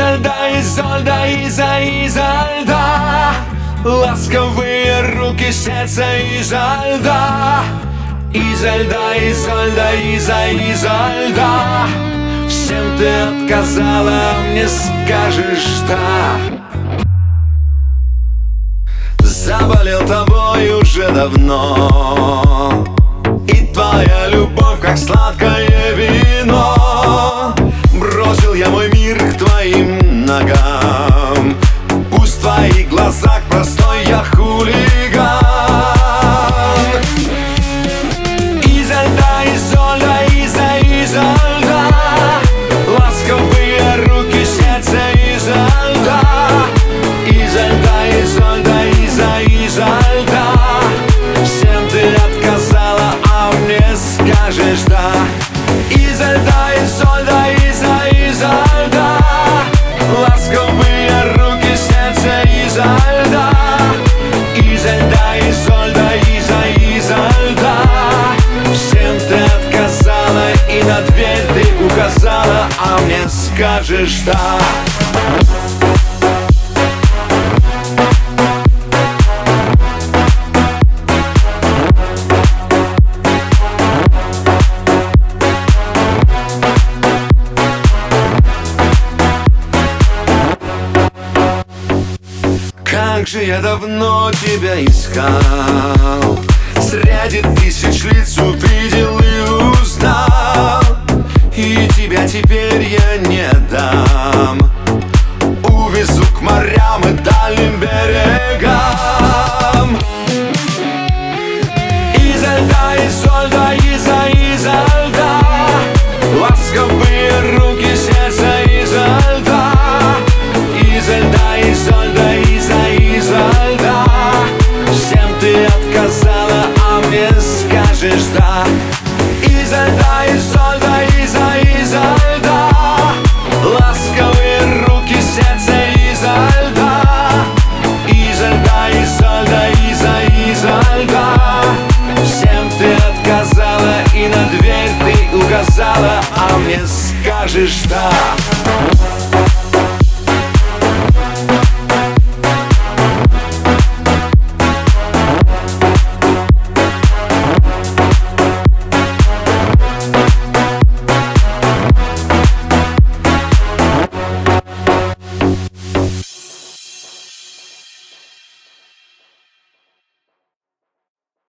Изо льда, изо льда, ласковые руки, сердце изо льда. Изо льда, изо льда, всем ты отказала, мне скажешь да. Заболел тобой уже давно, и твоя любовь, как сладкое вино. Бросил я мой мир к твоим ногам, пусть в твоих глазах простой я хулиган. Изо льда, изо льда, ласковые руки, сердце изо льда. Изо льда, изо льда, всем ты отказала, а мне скажешь да. Изо льда, изо льда, ласковые руки, сердце изо льда. Изо льда, изо льда, всем ты отказала, и на дверь ты указала, а мне скажешь да. Как же я давно тебя искал, среди тысяч лиц увидел и узнал. И тебя теперь я не дам, увезу к морям и дальним берегам. Изо льда, изо льда, ласковые руки, сердце изо льда. Изо льда, изо льда, всем ты отказала, а мне скажешь да. Изо льда, изо льда, ласковые руки, сердце изо льда. Изо льда, изо льда, всем ты отказала, и на дверь ты указала, а мне скажешь да.